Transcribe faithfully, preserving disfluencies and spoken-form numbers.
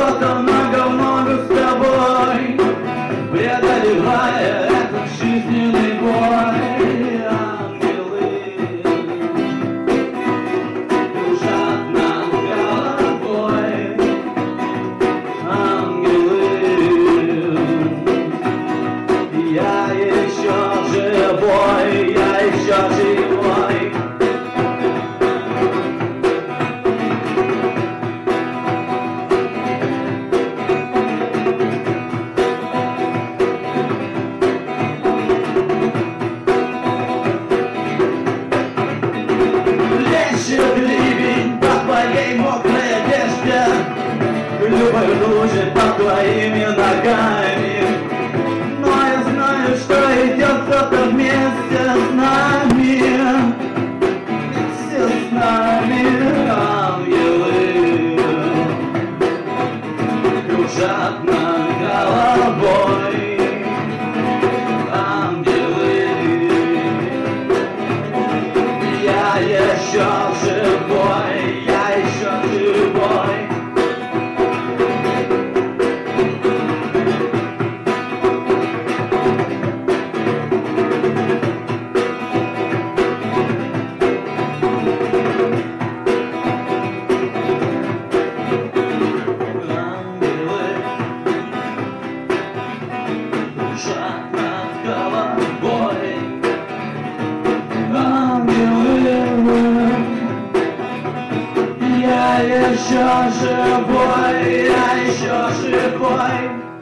что-то много-много с тобой, преодолевая этот жизненный бой. Ангелы кружат над головой, ангелы. Я еще живой, я еще живой. Лещет ливень по твоей мокрой одежде, любой луже под твоими ногами. Но я знаю, что идет кто-то вместе с нами, все с нами. Ангелы кружат над головой, ангелы. Я еще живой, я еще живой. Я еще живой, я еще живой.